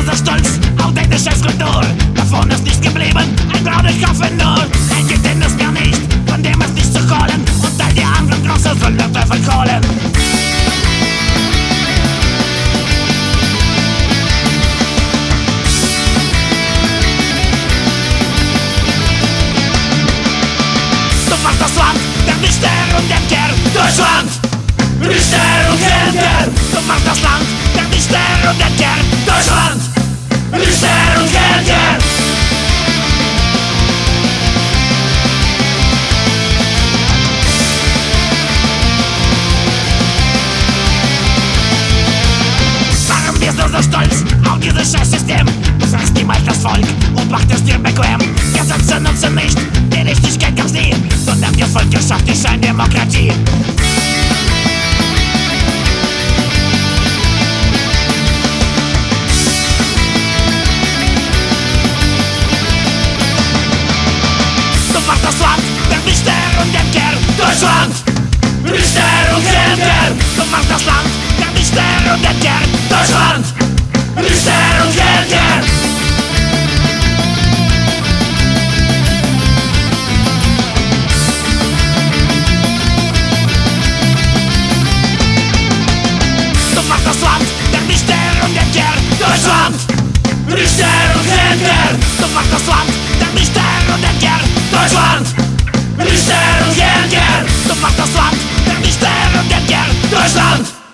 so stolz auf deine Chefskulptur. Davon ist nichts geblieben, ein Brauch, ich hoffe nur. Ein Gewinn ist mir nicht, von dem ist nichts zu holen. Und all die anderen Große sollen der Teufel holen. Du machst das Land der Richter und der Kerl. Deutschland! Richter und Kerl! Du machst das Land der Richter und der Kerl. Deutschland! Richter und Kerl! Warum bist du so stolz auf dieses Scheißsystem? Du sagst niemals das Volk und macht es dir bequem. Gesetze nutzen nicht, die Richtigkeit gab's nie, sondern das Volk geschafft die Scheindemokratie. Das Land der Richter und der Kerl. Deutschland! Richter und Kerl! Du machst das Land der Richter und der Kerl. Deutschland! Richter und Kerl! Du machst das Land der Richter und der Kerl. Deutschland! Richter und Kerl! Du machst das Land der Richter und der Kerl. Deutschland! Richter und Kerl! Du machst das Land der Richter und der Kerl. Deutschland!